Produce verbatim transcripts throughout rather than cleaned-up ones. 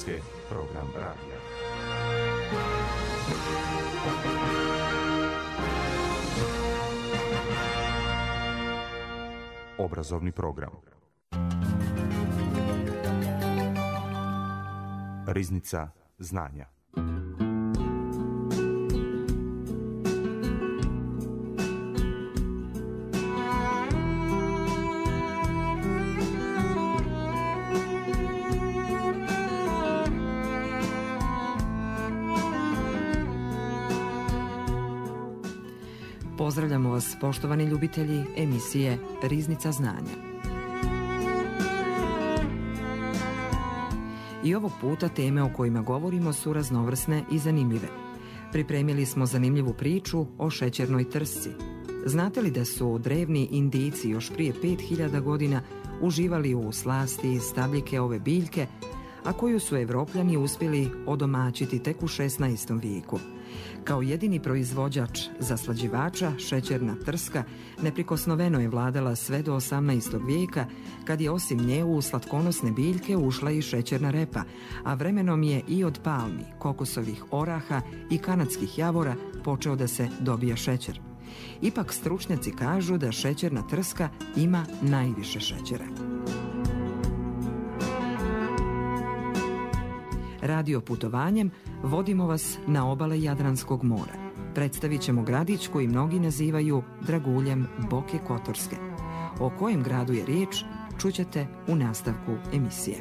Hrvatske program radija. Obrazovni program. Riznica znanja. Pozdravljamo vas, poštovani ljubitelji emisije Riznica znanja. I ovog puta teme o kojima govorimo su raznovrsne i zanimljive. Pripremili smo zanimljivu priču o šećernoj trsci. Znate li da su drevni Indijci još prije pet hiljada godina uživali u slasti stabljike ove biljke, a koju su Evropljani uspjeli odomaćiti tek u šesnaestom vijeku? Kao jedini proizvođač zaslađivača, šećerna trska neprikosnoveno je vladala sve do osamnaestog vijeka, kad je osim nje u slatkonosne biljke ušla i šećerna repa, a vremenom je i od palmi, kokosovih oraha i kanadskih javora počeo da se dobija šećer. Ipak stručnjaci kažu da šećerna trska ima najviše šećera. Radio putovanjem vodimo vas na obale Jadranskog mora. Predstavit ćemo gradić koji mnogi nazivaju draguljem Boke Kotorske. O kojem gradu je riječ, čućete u nastavku emisije.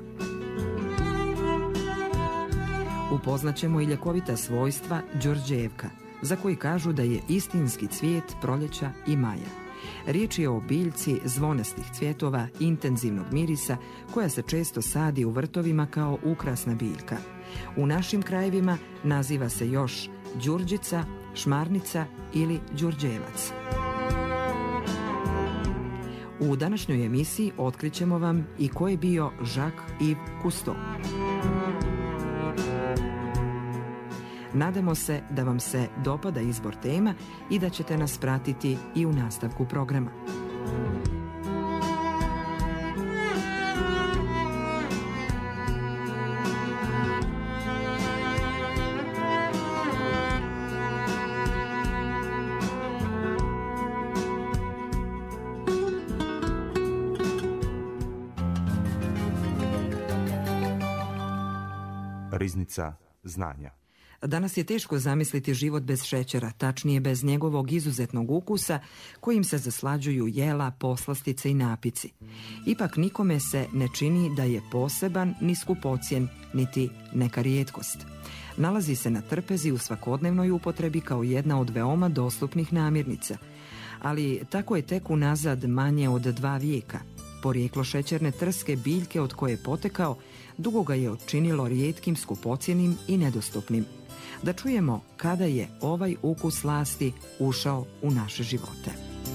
Upoznaćemo i ljekovita svojstva đorđevka, za koji kažu da je istinski cvijet proljeća i maja. Riječ je o biljci zvonastih cvjetova, intenzivnog mirisa, koja se često sadi u vrtovima kao ukrasna biljka. U našim krajevima naziva se još đurđica, šmarnica ili đurđevac. U današnjoj emisiji otkrićemo vam i ko je bio Jacques-Yves Cousteau. Nadamo se da vam se dopada izbor tema i da ćete nas pratiti i u nastavku programa. Riznica znanja. Danas je teško zamisliti život bez šećera, tačnije bez njegovog izuzetnog ukusa kojim se zaslađuju jela, poslastice i napici. Ipak nikome se ne čini da je poseban, ni skupocjen, niti neka rijetkost. Nalazi se na trpezi u svakodnevnoj upotrebi kao jedna od veoma dostupnih namirnica. Ali tako je tek unazad manje od dva vijeka. Porijeklo šećerne trske, biljke od koje je potekao, dugo ga je učinilo rijetkim, skupocjenim i nedostupnim. Da čujemo kada je ovaj ukus slasti ušao u naše živote.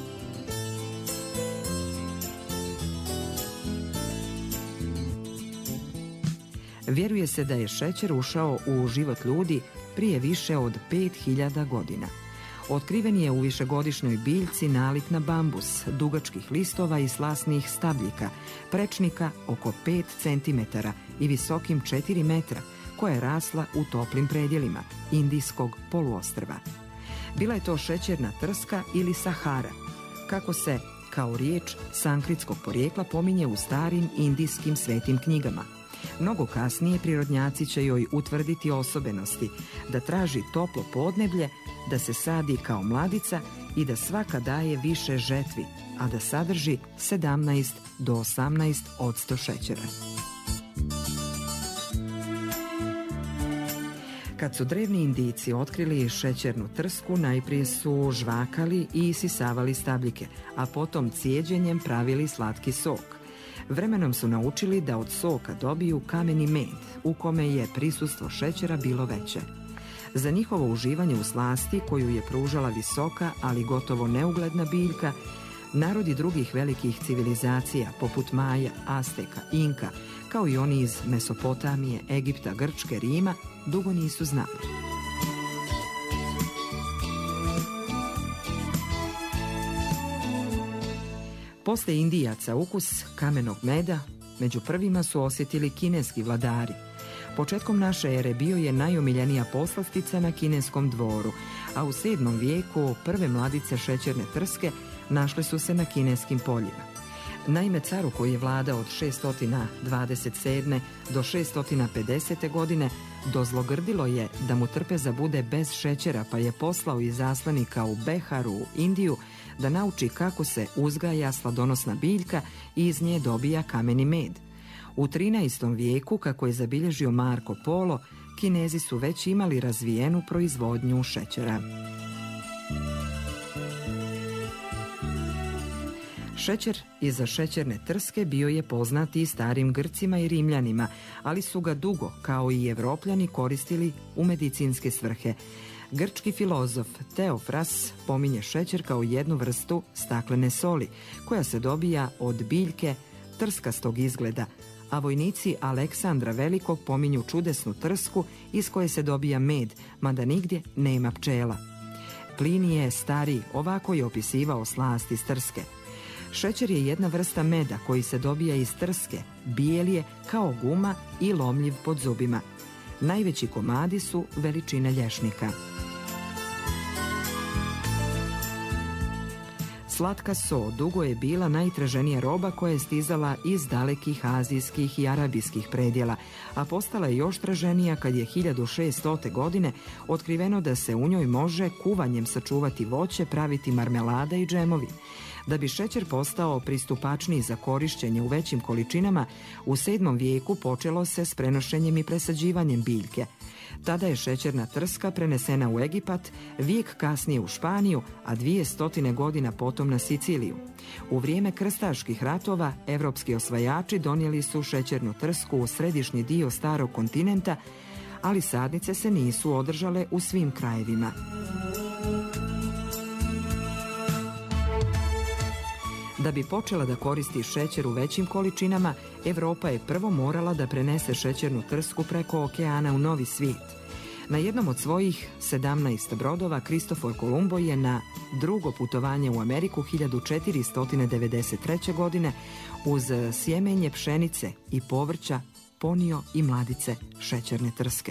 Vjeruje se da je šećer ušao u život ljudi prije više od pet hiljada godina. Otkriven je u višegodišnjoj biljci nalik na bambus, dugačkih listova i slasnih stabljika, prečnika oko pet centimetara i visokim četiri metra, koja je rasla u toplim predjelima Indijskog poluostrva. Bila je to šećerna trska ili Sahara, kako se kao riječ sanskritskog porijekla pominje u starim indijskim svetim knjigama. Mnogo kasnije prirodnjaci će joj utvrditi osobenosti, da traži toplo podneblje, da se sadi kao mladica i da svaka daje više žetvi, a da sadrži sedamnaest do osamnaest odsto šećera. Kad su drevni Indijci otkrili šećernu trsku, najprije su žvakali i isisavali stabljike, a potom cijeđenjem pravili slatki sok. Vremenom su naučili da od soka dobiju kameni med, u kome je prisustvo šećera bilo veće. Za njihovo uživanje u slasti, koju je pružala visoka, ali gotovo neugledna biljka, narodi drugih velikih civilizacija, poput Maja, Azteka, Inka, kao i oni iz Mesopotamije, Egipta, Grčke, Rima, dugo nisu znali. Posle Indijaca ukus kamenog meda među prvima su osjetili kineski vladari. Početkom naše ere bio je najomiljenija poslastica na kineskom dvoru, a u sedmom vijeku prve mladice šećerne trske našle su se na kineskim poljima. Naime, caru koji je vladao od šesnaest dvadeset sedme do šesnaest pedesete godine dozlogrdilo je da mu trpeza bude bez šećera, pa je poslao izaslanika u Beharu, u Indiju, da nauči kako se uzgaja sladonosna biljka i iz nje dobija kameni med. U trinaestom vijeku, kako je zabilježio Marko Polo, Kinezi su već imali razvijenu proizvodnju šećera. Šećer iza šećerne trske bio je poznat i starim Grcima i Rimljanima, ali su ga dugo, kao i Evropljani, koristili u medicinske svrhe. Grčki filozof Teofras pominje šećer kao jednu vrstu staklene soli, koja se dobija od biljke trskastog izgleda, a vojnici Aleksandra Velikog pominju čudesnu trsku iz koje se dobija med, mada nigdje nema pčela. Plinije Stariji ovako je opisivao slast iz trske. Šećer je jedna vrsta meda koji se dobija iz trske, bijel je kao guma i lomljiv pod zubima. Najveći komadi su veličine lješnika. Slatka so dugo je bila najtraženija roba koja je stizala iz dalekih azijskih i arabijskih predjela, a postala je još traženija kad je hiljadu šeststote. godine otkriveno da se u njoj može kuvanjem sačuvati voće, praviti marmelada i džemovi. Da bi šećer postao pristupačniji za korišćenje u većim količinama, u sedmom vijeku počelo se s prenošenjem i presađivanjem biljke. Tada je šećerna trska prenesena u Egipat, vijek kasnije u Španiju, a dvije stotine godina potom na Siciliju. U vrijeme krstaških ratova evropski osvajači donijeli su šećernu trsku u središnji dio starog kontinenta, ali sadnice se nisu održale u svim krajevima. Da bi počela da koristi šećer u većim količinama, Evropa je prvo morala da prenese šećernu trsku preko okeana u Novi svijet. Na jednom od svojih sedamnaest brodova Kristofor Kolumbo je na drugo putovanje u Ameriku hiljadu četiristo devedeset treće. godine uz sjemenje pšenice i povrća ponio i mladice šećerne trske.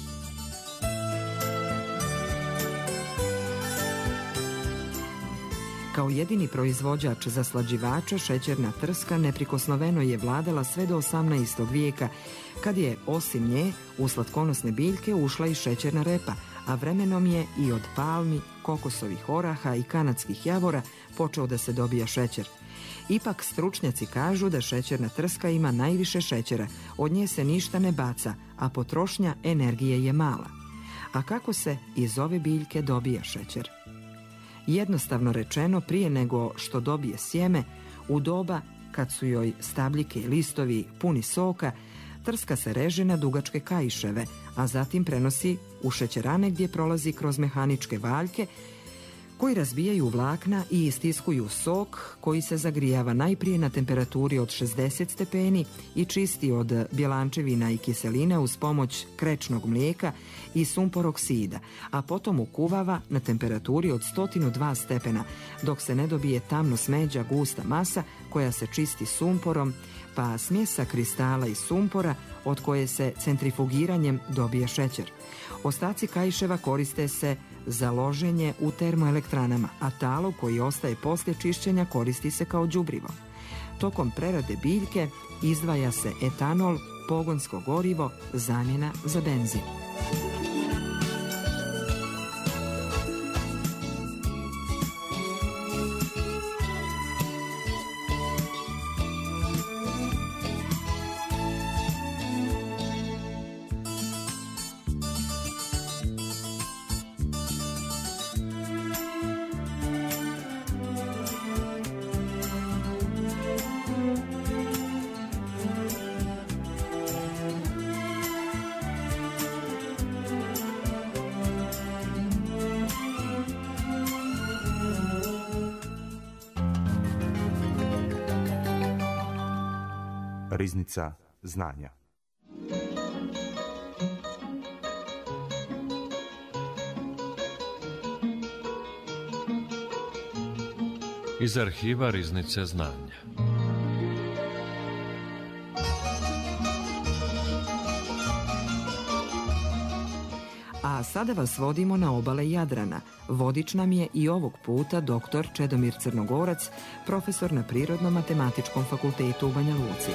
Kao jedini proizvođač zaslađivača, šećerna trska neprikosnoveno je vladala sve do osamnaestog vijeka, kad je osim nje u slatkonosne biljke ušla i šećerna repa, a vremenom je i od palmi, kokosovih oraha i kanadskih javora počeo da se dobija šećer. Ipak stručnjaci kažu da šećerna trska ima najviše šećera, od nje se ništa ne baca, a potrošnja energije je mala. A kako se iz ove biljke dobija šećer? Jednostavno rečeno, prije nego što dobije sjeme, u doba kad su joj stabljike i listovi puni soka, trska se reže na dugačke kaiševe, a zatim prenosi u šećerane gdje prolazi kroz mehaničke valjke koji razbijaju vlakna i istiskuju sok koji se zagrijava najprije na temperaturi od šezdeset stepeni i čisti od bjelančevina i kiselina uz pomoć krečnog mlijeka i sumporoksida, a potom ukuvava na temperaturi od sto dva stepena dok se ne dobije tamno smeđa gusta masa koja se čisti sumporom, pa smjesa kristala i sumpora od koje se centrifugiranjem dobije šećer. Ostaci kaiševa koriste se za loženje u termoelektranama, a talog koji ostaje poslije čišćenja koristi se kao đubrivo. Tokom prerade biljke izdvaja se etanol, pogonsko gorivo, zamjena za benzin. Riznica znanja. Iz arhiva Riznice znanja. A sada vas vodimo na obale Jadrana. Vodič nam je i ovog puta doktor Čedomir Crnogorac, profesor na Prirodno-matematičkom fakultetu u Banja Luci.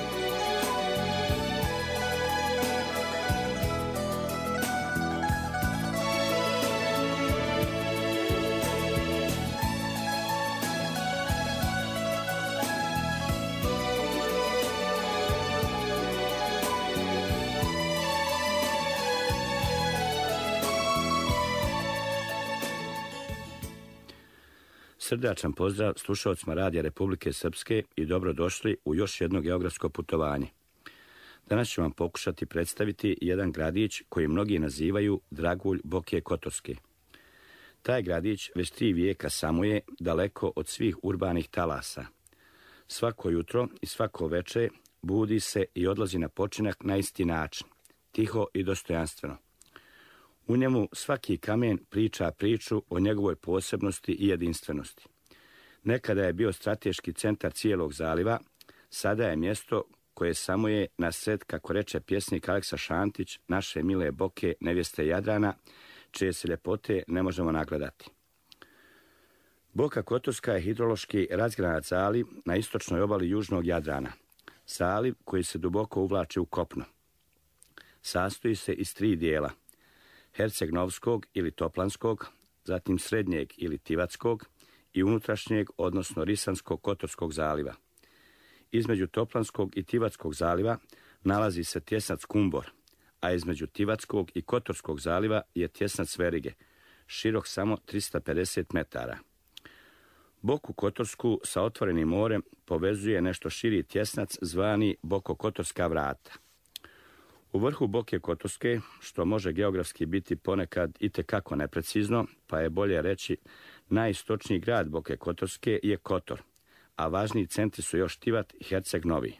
Srdačan pozdrav slušalcima Radija Republike Srpske i dobrodošli u još jedno geografsko putovanje. Danas ću vam pokušati predstaviti jedan gradić koji mnogi nazivaju Dragulj Boke Kotorske. Taj gradić već tri vijeka samuje daleko od svih urbanih talasa. Svako jutro i svako veče budi se i odlazi na počinak na isti način, tiho i dostojanstveno. U njemu svaki kamen priča priču o njegovoj posebnosti i jedinstvenosti. Nekada je bio strateški centar cijelog zaliva, sada je mjesto koje samo je na sred, kako reče pjesnik Aleksa Šantić, naše mile Boke, nevjeste Jadrana, čije se ljepote ne možemo nagledati. Boka Kotorska je hidrološki razgranat zaliv na istočnoj obali južnog Jadrana. Zaliv koji se duboko uvlači u kopno. Sastoji se iz tri dijela: Herceg-Novskog ili Toplanskog, zatim Srednjeg ili Tivatskog i unutrašnjeg, odnosno Risanskog Kotorskog zaliva. Između Toplanskog i Tivatskog zaliva nalazi se tjesnac Kumbor, a između Tivatskog i Kotorskog zaliva je tjesnac Verige, širok samo trista pedeset metara. Boku Kotorsku sa otvorenim morem povezuje nešto širi tjesnac zvani Boko-Kotorska vrata. U vrhu Boke Kotorske, što može geografski biti ponekad itekako neprecizno, pa je bolje reći najistočniji grad Boke Kotorske je Kotor, a važniji centri su još Tivat i Herceg Novi.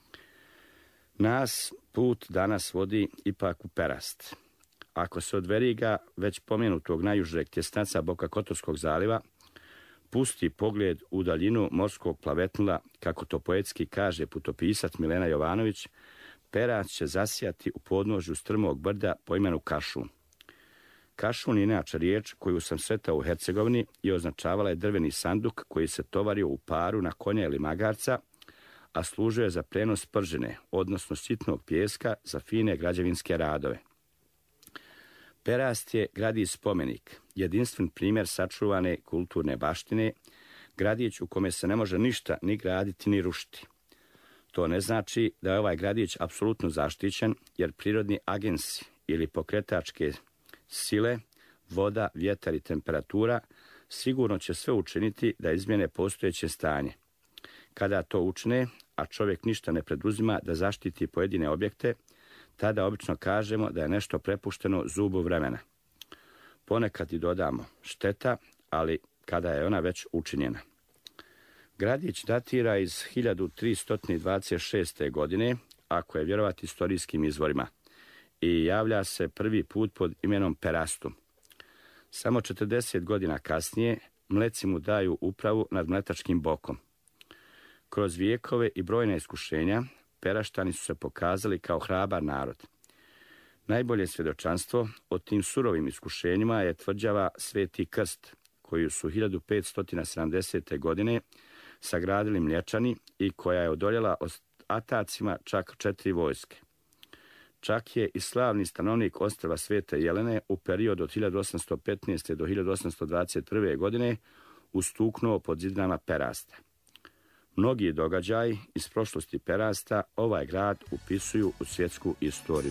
Nas put danas vodi ipak u Perast. Ako se od Veriga, već pomenutog najužeg tjesnaca Boka Kotorskog zaliva, pusti pogled u daljinu morskog plavetnula, kako to poetski kaže putopisac Milena Jovanović, Perast će zasijati u podnožju strmog brda po imenu Kašun. Kašun je inače riječ koju sam sretao u Hercegovini i označavala je drveni sanduk koji se tovario u paru na konja ili magarca, a služio je za prenos pržine, odnosno sitnog pijeska za fine građevinske radove. Perast je gradić spomenik, jedinstven primjer sačuvane kulturne baštine, gradić u kome se ne može ništa ni graditi ni rušiti. To ne znači da je ovaj gradić apsolutno zaštićen, jer prirodni agensi ili pokretačke sile, voda, vjetar i temperatura sigurno će sve učiniti da izmjene postojeće stanje. Kada to učine, a čovjek ništa ne preduzima da zaštiti pojedine objekte, tada obično kažemo da je nešto prepušteno zubu vremena. Ponekad i dodamo šteta, ali kada je ona već učinjena. Gradić datira iz hiljadu tristo dvadeset šeste. godine, ako je vjerovati historijskim izvorima, i javlja se prvi put pod imenom Perastum. Samo četrdeset godina kasnije Mleci mu daju upravu nad Mletačkim bokom. Kroz vijekove i brojna iskušenja Peraštani su se pokazali kao hrabar narod. Najbolje svjedočanstvo o tim surovim iskušenjima je tvrđava Sveti Krst, koju su hiljadu petsto sedamdesete. godine sagradili Mlječani i koja je odoljela atacima čak četiri vojske. Čak je i slavni stanovnik ostrva Svete Jelene u periodu od hiljadu osamsto petnaeste. do hiljadu osamsto dvadeset prve. godine ustuknuo pod zidinama Perasta. Mnogi događaji iz prošlosti Perasta ovaj grad upisuju u svjetsku istoriju.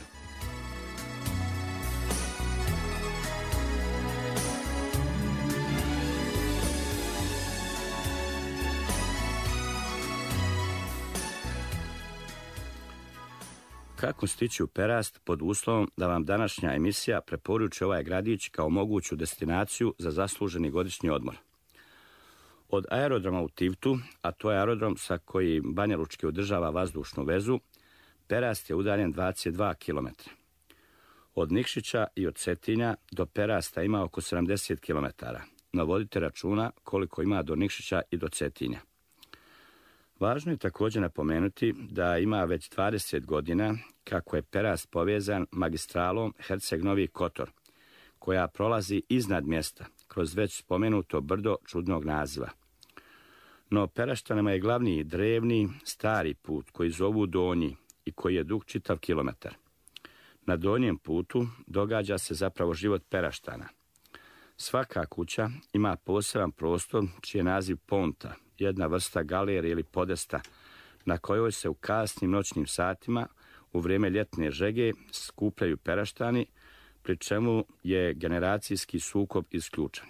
Kako stići u Perast pod uslovom da vam današnja emisija preporuči ovaj gradić kao moguću destinaciju za zasluženi godišnji odmor? Od aerodroma u Tivtu, a to je aerodrom sa kojim Banja Lučki održava vazdušnu vezu, Perast je udaljen dvadeset dva kilometra. Od Nikšića i od Cetinja do Perasta ima oko sedamdeset kilometara, no vodite računa koliko ima do Nikšića i do Cetinja. Važno je također napomenuti da ima već dvadeset godina kako je Perast povezan magistralom Herceg-Novi Kotor, koja prolazi iznad mjesta, kroz već spomenuto brdo čudnog naziva. No Peraštanima je glavni i drevni, stari put koji zovu Donji i koji je dug čitav kilometar. Na donjem putu događa se zapravo život Peraštana. Svaka kuća ima poseban prostor čiji je naziv ponta, jedna vrsta galerije ili podesta, na kojoj se u kasnim noćnim satima u vrijeme ljetne žege skupljaju Peraštani, pri čemu je generacijski sukob isključen.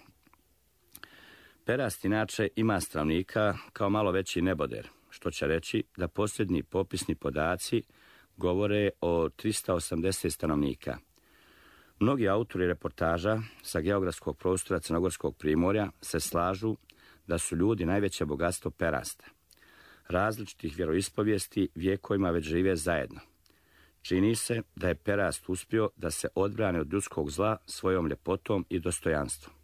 Perast inače ima stanovnika kao malo veći neboder, što će reći da posljednji popisni podaci govore o trista osamdeset stanovnika. Mnogi autori reportaža sa geografskog prostora Crnogorskog primorja se slažu da su ljudi najveće bogatstvo Perasta. Različitih vjeroispovijesti vjekovima već žive zajedno. Čini se da je Perast uspio da se odbrane od ljudskog zla svojom ljepotom i dostojanstvom.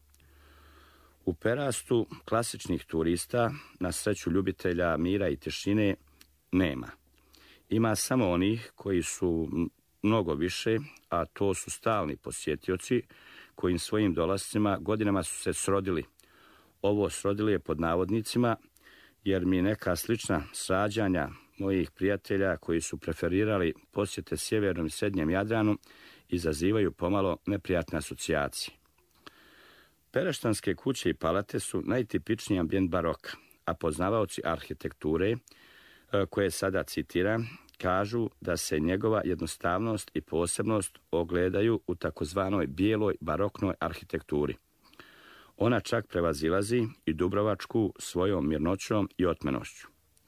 U Perastu klasičnih turista, na sreću ljubitelja mira i tišine, nema. Ima samo onih koji su mnogo više, a to su stalni posjetioci kojim svojim dolascima godinama su se srodili. Ovo srodili je pod navodnicima, jer mi neka slična srađanja mojih prijatelja koji su preferirali posjete sjevernom i srednjem Jadranu izazivaju pomalo neprijatne asocijacije. Peraštanske kuće i palate su najtipičniji ambijent baroka, a poznavaoci arhitekture, koje sada citiram, kažu da se njegova jednostavnost i posebnost ogledaju u takozvanoj bijeloj baroknoj arhitekturi. Ona čak prevazilazi i dubrovačku svojom mirnoćom i otmenošću.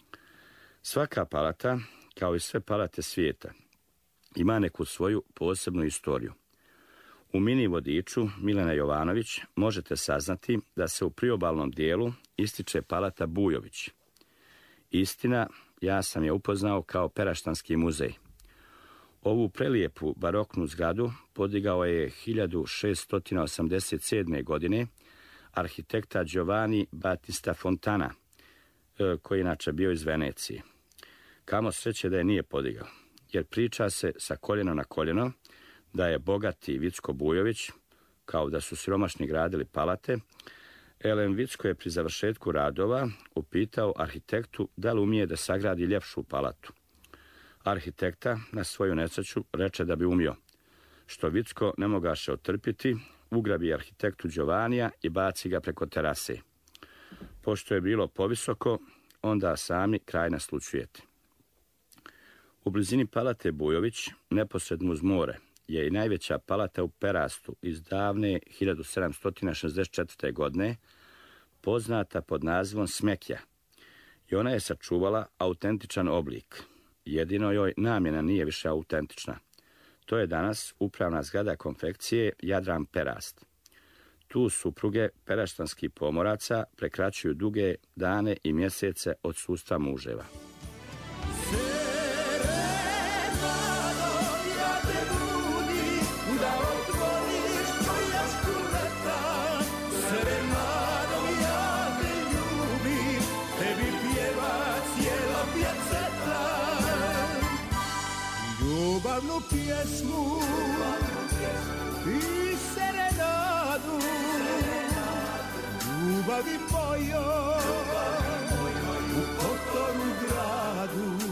Svaka palata, kao i sve palate svijeta, ima neku svoju posebnu istoriju. U mini vodiču Milena Jovanović možete saznati da se u priobalnom dijelu ističe palata Bujović. Istina, ja sam je upoznao kao Peraštanski muzej. Ovu prelijepu baroknu zgradu podigao je hiljadu šeststo osamdeset sedme. godine arhitekta Giovanni Battista Fontana, koji inače bio iz Venecije. Kamo sreće da je nije podigao, jer priča se sa koljeno na koljeno da je bogati Vicko Bujović, kao da su siromašni gradili palate, Elen Vicko je pri završetku radova upitao arhitektu da li umije da sagradi ljepšu palatu. Arhitekta na svoju nesreću reče da bi umio, što Vicko ne mogaše otrpiti, ugrabi arhitektu Giovannija i baci ga preko terase. Pošto je bilo povisoko, onda sami kraj naslučujete. U blizini palate Bujović, neposredno uz more, je i najveća palata u Perastu iz davne hiljadu sedamsto šezdeset četvrte. godine, poznata pod nazivom Smekja, i ona je sačuvala autentičan oblik. Jedino joj namjena nije više autentična. To je danas upravna zgrada konfekcije Jadran Perast. Tu supruge peraštanskih pomoraca prekraćuju duge dane i mjesece od sustva muževa. Ljubavnu pjesmu i serenadu ljubavi mojoj u Kotoru gradu.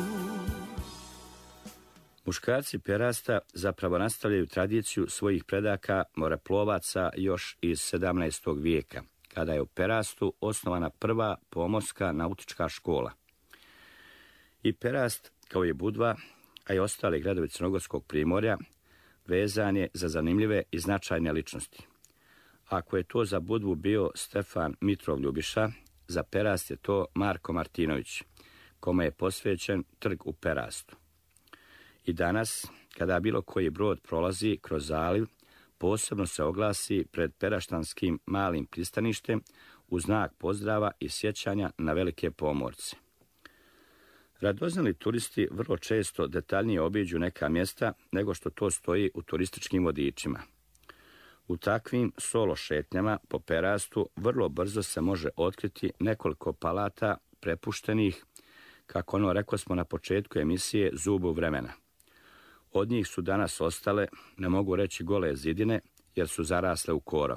Muškarci Perasta zapravo nastavljaju tradiciju svojih predaka moreplovaca još iz sedamnaestog. vijeka, kada je u Perastu osnovana prva pomorska nautička škola. I Perast, kao i Budva, a i ostali gradovi Crnogorskog primorja, vezan je za zanimljive i značajne ličnosti. Ako je to za Budvu bio Stefan Mitrov Ljubiša, za Perast je to Marko Martinović, kome je posvećen trg u Perastu. I danas, kada bilo koji brod prolazi kroz zaliv, posebno se oglasi pred peraštanskim malim pristaništem u znak pozdrava i sjećanja na velike pomorce. Radoznali turisti vrlo često detaljnije obiđu neka mjesta nego što to stoji u turističkim vodičima. U takvim solo šetnjama po Perastu vrlo brzo se može otkriti nekoliko palata prepuštenih, kako ono rekao smo na početku emisije, zubu vremena. Od njih su danas ostale, ne mogu reći gole zidine, jer su zarasle u korov.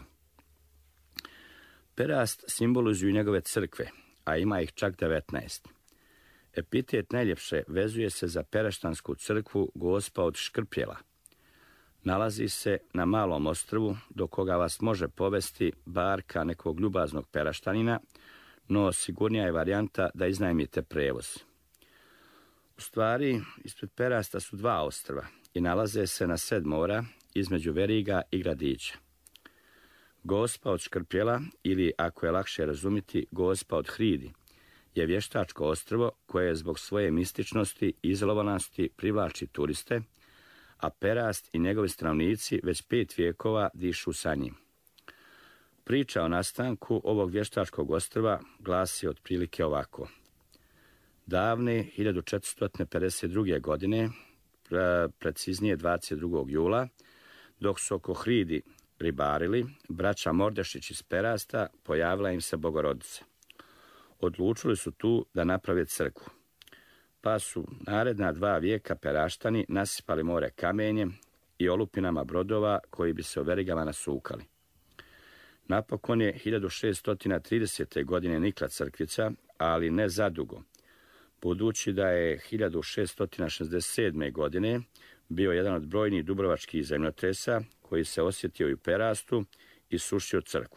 Perast simbolizuju njegove crkve, a ima ih čak devetnaest. Epitet najljepše vezuje se za Peraštansku crkvu Gospa od Škrpjela. Nalazi se na malom ostrvu do koga vas može povesti barka nekog ljubaznog Peraštanina, no sigurnija je varijanta da iznajmite prevoz. U stvari, ispred Perasta su dva ostrva i nalaze se na sred mora između Veriga i Gradića. Gospa od Škrpjela, ili ako je lakše razumjeti, Gospa od Hridi, je vještačko ostrvo koje zbog svoje mističnosti i izolovanosti privlači turiste, a Perast i njegovi stanovnici već pet vijekova dišu sa njim. Priča o nastanku ovog vještačkog ostrva glasi otprilike ovako. Davne hiljadu četiristo pedeset druge. godine, preciznije dvadeset drugog jula, dok su oko Hridi ribarili, braća Mordešić iz Perasta, pojavila im se Bogorodica. Odlučili su tu da naprave crkvu, pa su naredna dva vijeka Peraštani nasipali more kamenjem i olupinama brodova koji bi se o verigama nasukali. Napokon je hiljadu šeststo tridesete. godine nikla crkvica, ali ne zadugo, budući da je hiljadu šeststo šezdeset sedme. godine bio jedan od brojnih dubrovačkih zemljotresa koji se osjetio i u Perastu i sušio crkvu.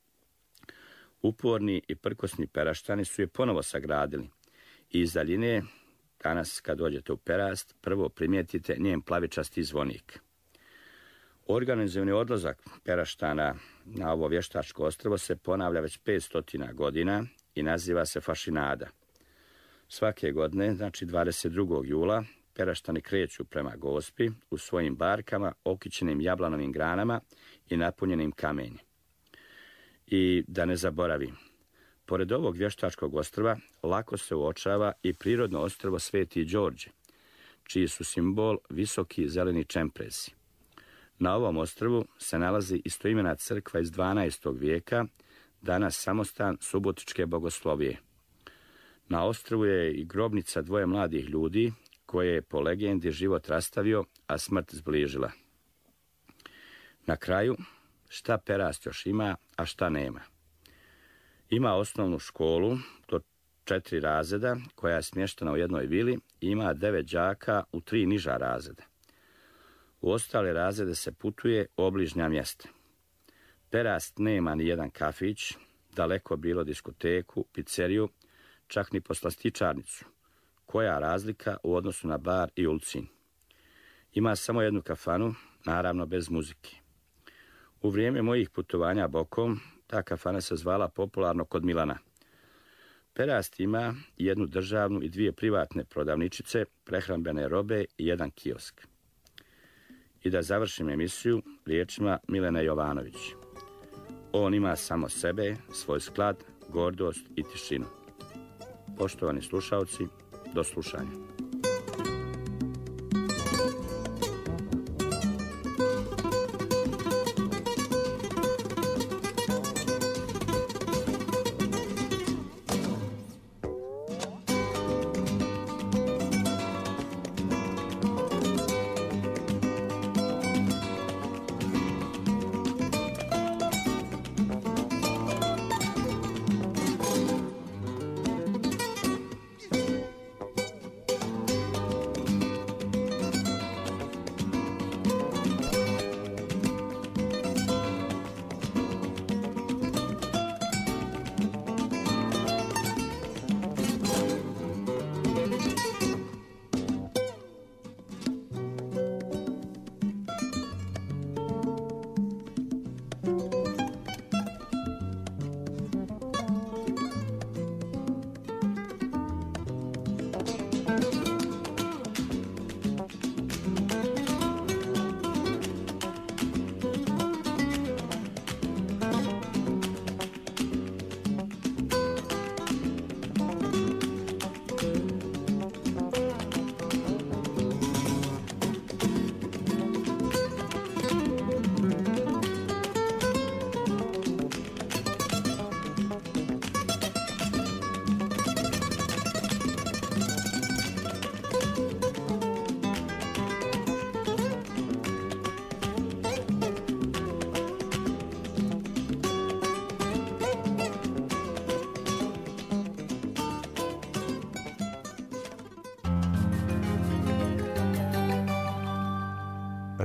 Uporni i prkosni Peraštani su je ponovo sagradili i iz daljine, danas kad dođete u Perast, prvo primijetite njen plavičasti zvonik. Organizovani odlazak Peraštana na ovo vještačko ostrvo se ponavlja već petsto godina i naziva se Fašinada. Svake godine, znači dvadeset drugog jula, Peraštani kreću prema Gospi u svojim barkama okićenim jablanovim granama i napunjenim kamenjem. I da ne zaboravim, pored ovog vještačkog ostrva lako se uočava i prirodno ostrvo Sveti Đorđe, čiji su simbol visoki zeleni čemprezi. Na ovom ostrvu se nalazi istoimena crkva iz dvanaestog vijeka, danas samostan Subotičke bogoslovije. Na ostrvu je i grobnica dvoje mladih ljudi, koje je po legendi život rastavio, a smrt zbližila. Na kraju, šta Perast još ima, a šta nema? Ima osnovnu školu, do četiri razreda, koja je smještena u jednoj vili i ima devet đaka u tri niža razreda. U ostale razrede se putuje u obližnja mjesta. Perast nema ni jedan kafić, daleko bilo diskoteku, pizzeriju, čak ni poslastičarnicu. Koja razlika u odnosu na bar i Ulcin? Ima samo jednu kafanu, naravno bez muzike. U vrijeme mojih putovanja bokom, ta kafana se zvala popularno Kod Milana. Perast ima jednu državnu i dvije privatne prodavničice, prehrambene robe i jedan kiosk. I da završim emisiju riječima Milene Jovanović. On ima samo sebe, svoj sklad, gordost i tišinu. Poštovani slušalci, do slušanja.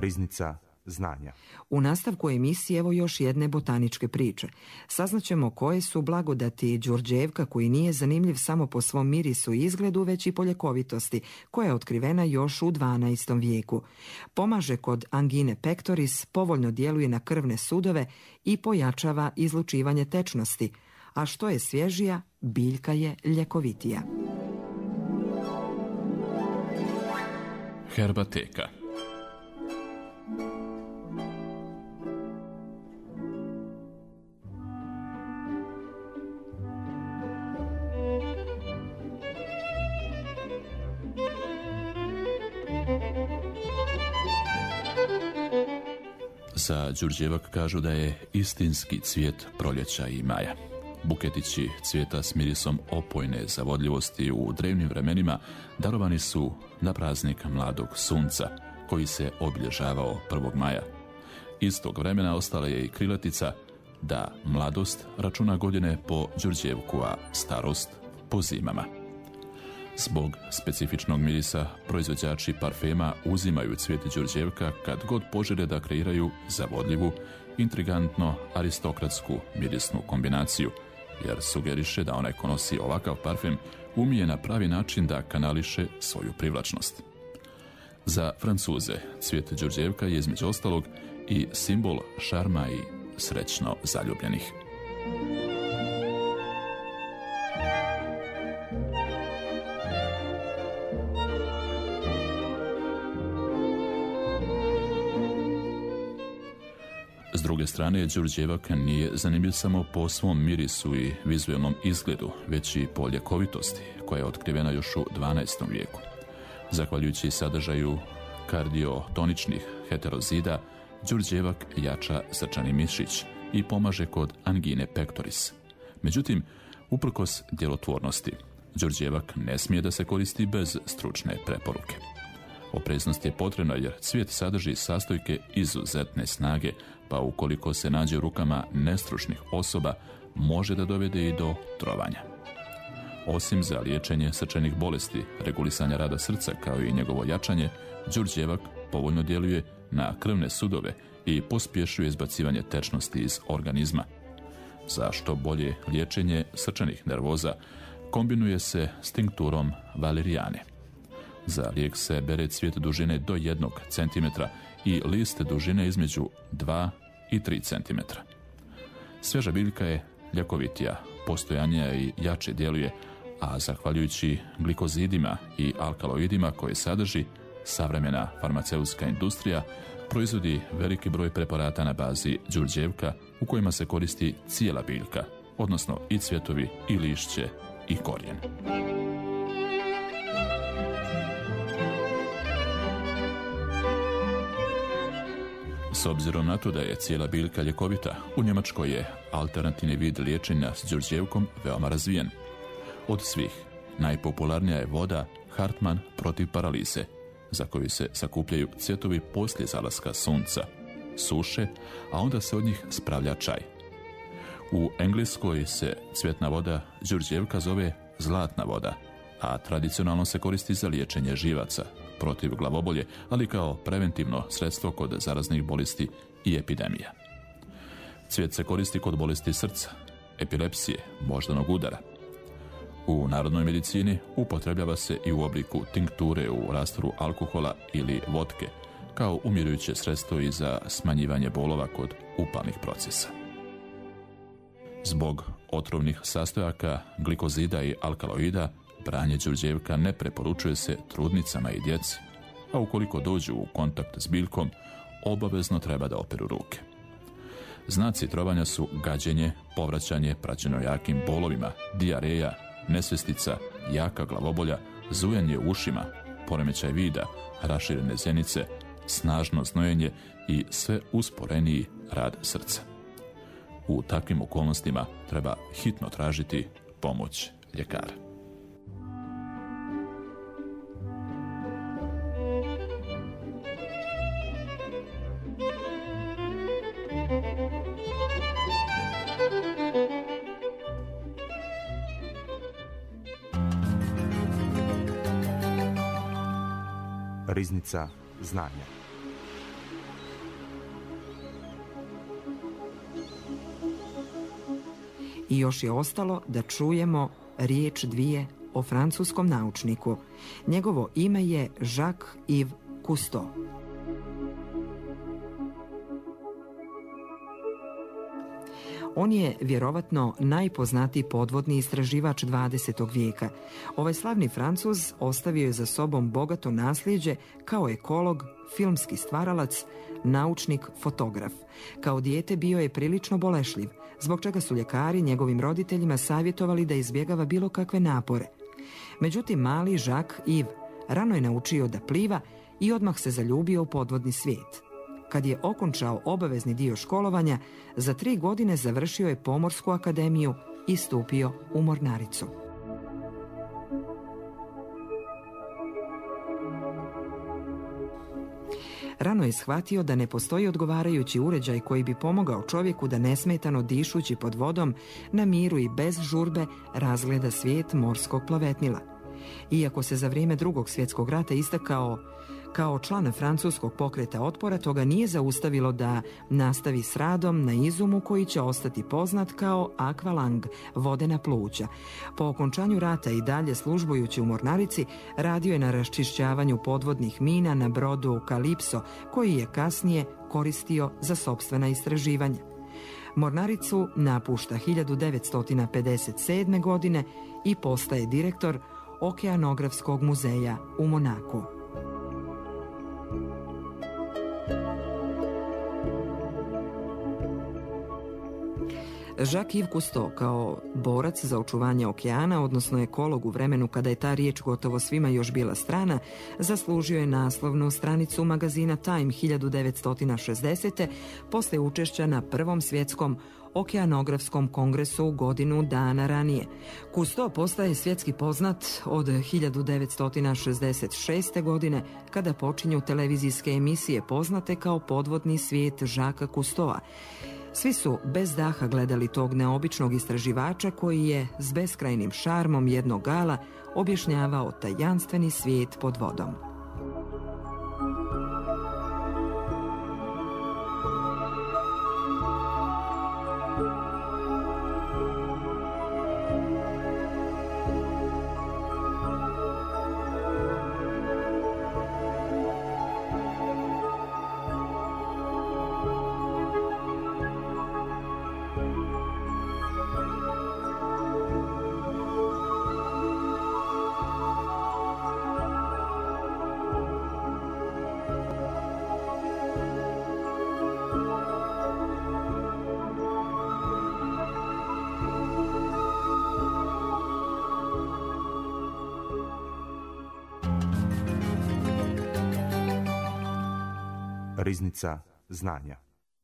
Riznica znanja. U nastavku emisije evo još jedne botaničke priče. Saznaćemo koje su blagodati đurđevka koji nije zanimljiv samo po svom mirisu i izgledu, već i po ljekovitosti, koja je otkrivena još u dvanaestom vijeku. Pomaže kod angine pectoris, povoljno djeluje na krvne sudove i pojačava izlučivanje tečnosti, a što je svježija, biljka je ljekovitija. Herbateka. Za đurđevak kažu da je istinski cvijet proljeća i maja. Buketići cvijeta s mirisom opojne zavodljivosti u drevnim vremenima darovani su na praznik mladog sunca, koji se obilježavao prvog maja. Istog vremena ostala je i krilatica da mladost računa godine po đurđevku, a starost po zimama. Zbog specifičnog mirisa proizvođači parfema uzimaju cvijet đurđevka kad god požele da kreiraju zavodljivu, intrigantno aristokratsku mirisnu kombinaciju, jer sugeriše da onaj ko nosi ovakav parfem umije na pravi način da kanališe svoju privlačnost. Za Francuze cvijet đurđevka je između ostalog i simbol šarma i srećno zaljubljenih. S druge strane, đurđevak nije zanimljiv samo po svom mirisu i vizualnom izgledu, već i po ljekovitosti, koja je otkrivena još u dvanaestom vijeku. Zahvaljujući sadržaju kardiotoničnih heterozida, đurđevak jača srčani mišić i pomaže kod angine pectoris. Međutim, uprkos djelotvornosti, đurđevak ne smije da se koristi bez stručne preporuke. Opreznost je potrebna jer cvijet sadrži sastojke izuzetne snage, pa ukoliko se nađe u rukama nestručnih osoba, može da dovede i do trovanja. Osim za liječenje srčanih bolesti, regulisanja rada srca kao i njegovo jačanje, đurđevak povoljno djeluje na krvne sudove i pospješuje izbacivanje tečnosti iz organizma. Za što bolje liječenje srčanih nervoza kombinuje se s tinkturom valerijane. Za lijek se bere cvijet dužine do jednog centimetra i list dužine između dva i tri centimetra. Svježa biljka je ljekovitija, postojanija i jače djeluje, a zahvaljujući glikozidima i alkaloidima koje sadrži, savremena farmaceutska industrija proizvodi veliki broj preparata na bazi đurđevka u kojima se koristi cijela biljka, odnosno i cvjetovi, i lišće, i korijen. S obzirom na to da je cijela biljka ljekovita, u Njemačkoj je alternativni vid liječenja s đurđevkom veoma razvijen. Od svih najpopularnija je voda Hartmann protiv paralize, za koju se sakupljaju cvjetovi poslije zalaska sunca, suše, a onda se od njih spravlja čaj. U Engleskoj se cvjetna voda đurđevka zove zlatna voda, a tradicionalno se koristi za liječenje živaca, protiv glavobolje, ali kao preventivno sredstvo kod zaraznih bolesti i epidemija. Cvijet se koristi kod bolesti srca, epilepsije, moždanog udara. U narodnoj medicini upotrebljava se i u obliku tinkture u rastvoru alkohola ili vodke, kao umirujuće sredstvo i za smanjivanje bolova kod upalnih procesa. Zbog otrovnih sastojaka, glikozida i alkaloida, branje đurđevka ne preporučuje se trudnicama i djeci, a ukoliko dođu u kontakt s biljkom, obavezno treba da operu ruke. Znaci trovanja su gađenje, povraćanje praćeno jakim bolovima, dijareja, nesvjestica, jaka glavobolja, zujanje u ušima, poremećaj vida, raširene zjenice, snažno znojenje i sve usporeniji rad srca. U takvim okolnostima treba hitno tražiti pomoć ljekara. Riznica znanja. I još je ostalo da čujemo riječ dvije o francuskom naučniku. Njegovo ime je Jacques-Yves Cousteau. On je vjerovatno najpoznatiji podvodni istraživač dvadesetog vijeka. Ovaj slavni Francuz ostavio je za sobom bogato nasljeđe kao ekolog, filmski stvaralac, naučnik, fotograf. Kao dijete bio je prilično bolešljiv, zbog čega su ljekari njegovim roditeljima savjetovali da izbjegava bilo kakve napore. Međutim, mali Jacques-Yves rano je naučio da pliva i odmah se zaljubio u podvodni svijet. Kad je okončao obavezni dio školovanja, za tri godine završio je Pomorsku akademiju i stupio u mornaricu. Rano je shvatio da ne postoji odgovarajući uređaj koji bi pomogao čovjeku da nesmetano dišući pod vodom na miru i bez žurbe razgleda svijet morskog plavetnila. Iako se za vrijeme Drugog svjetskog rata istakao kao član francuskog pokreta otpora, to ga nije zaustavilo da nastavi s radom na izumu koji će ostati poznat kao akvalang, vodena pluća. Po okončanju rata i dalje službujući u mornarici, radio je na raščišćavanju podvodnih mina na brodu Kalipso, koji je kasnije koristio za sopstvena istraživanja. Mornaricu napušta hiljadu devetsto pedeset sedme. godine i postaje direktor Okeanografskog muzeja u Monaku. Jacques-Yves Cousteau kao borac za očuvanje okeana, odnosno ekolog u vremenu kada je ta riječ gotovo svima još bila strana, zaslužio je naslovnu stranicu magazina Time hiljadu devetsto šezdesete. poslije učešća na Prvom svjetskom okeanografskom kongresu godinu dana ranije. Cousteau postaje svjetski poznat od hiljadu devetsto šezdeset šeste. godine kada počinju televizijske emisije poznate kao Podvodni svijet Jacquesa Cousteaua. Svi su bez daha gledali tog neobičnog istraživača koji je s beskrajnim šarmom jednog gala objašnjavao tajanstveni svijet pod vodom. Riznica znanja.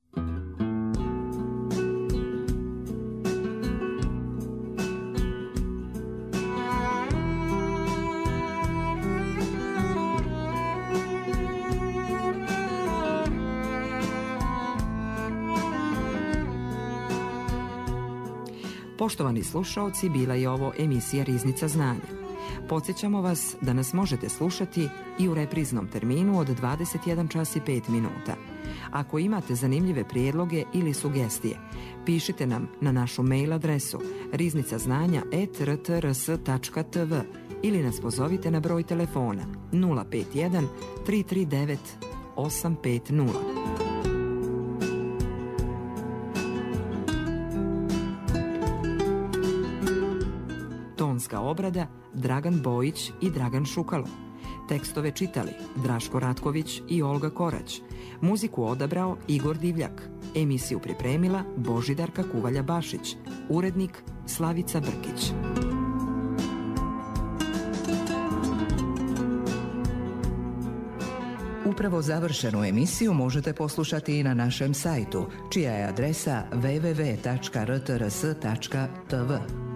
Poštovani slušaoci, bila je ovo emisija Riznica znanja. Podsjećamo vas da nas možete slušati i u repriznom terminu od dvadeset jedan čas i pet minuta. Ako imate zanimljive prijedloge ili sugestije, pišite nam na našu mail adresu riznicaznanja at r t r s tačka t v ili nas pozovite na broj telefona nula pet jedan tri tri devet osam pet nula. Tonska obrada Dragan Bojić i Dragan Šukalo. Tekstove čitali Draško Ratković i Olga Korać. Muziku odabrao Igor Divljak. Emisiju pripremila Božidarka Kuvalja-Bašić. Urednik Slavica Brkić. Upravo završenu emisiju možete poslušati i na našem sajtu, čija je adresa w w w tačka r t r s tačka t v.